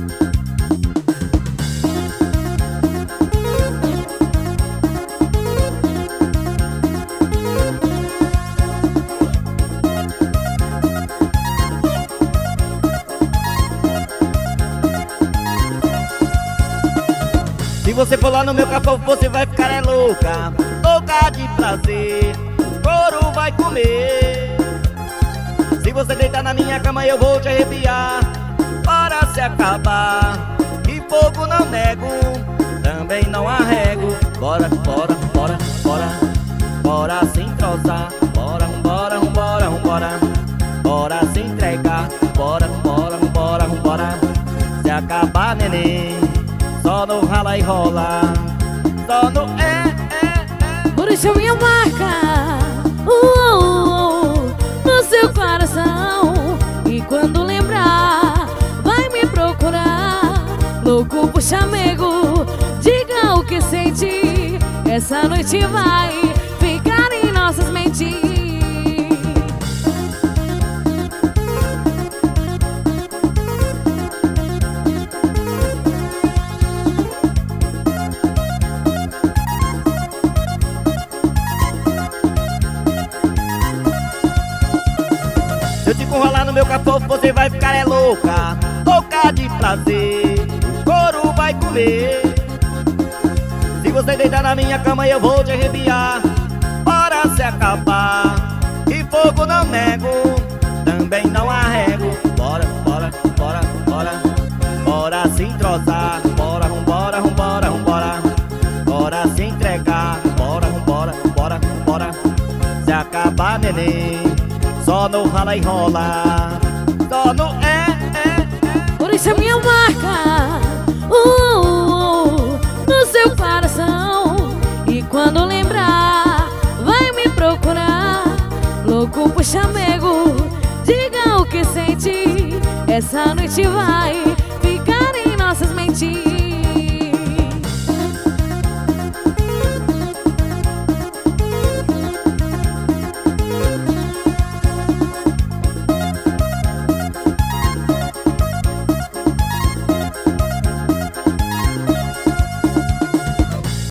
Se você for lá no meu cafofo, você vai ficar louca, louca de prazer, o couro vai comer. Se você deitar na minha cama, eu vou te arrepiar, para se acabar. E fogo não nego, também não arrego. Bora, bora, bora, bora, bora se entrosar. Bora, bora, bora, bora, bora se entregar. Bora, bora, bora, bora, se acabar, neném. Só no rala e rola, só no Por isso minha marca no seu coração. E quando lembrar, vai me procurar. Louco por chamego, diga o que sente. Essa noite vai ficar em nossas mentes. Se eu te enrolar no meu cafofo, você vai ficar louca, louca de prazer, o couro vai comer. Se você deitar na minha cama, eu vou te arrepiar, para se acabar. E fogo não nego, também não arrego. Bora, bora, bora, bora, bora se entrosar. Bora, vambora, vambora, vambora, bora se entregar. Bora, vambora, bora, bora, se acabar, neném. Só no rala e rola, só no Por isso é minha marca no seu coração. E quando lembrar, vai me procurar. Louco por chamego, diga o que sente. Essa noite vai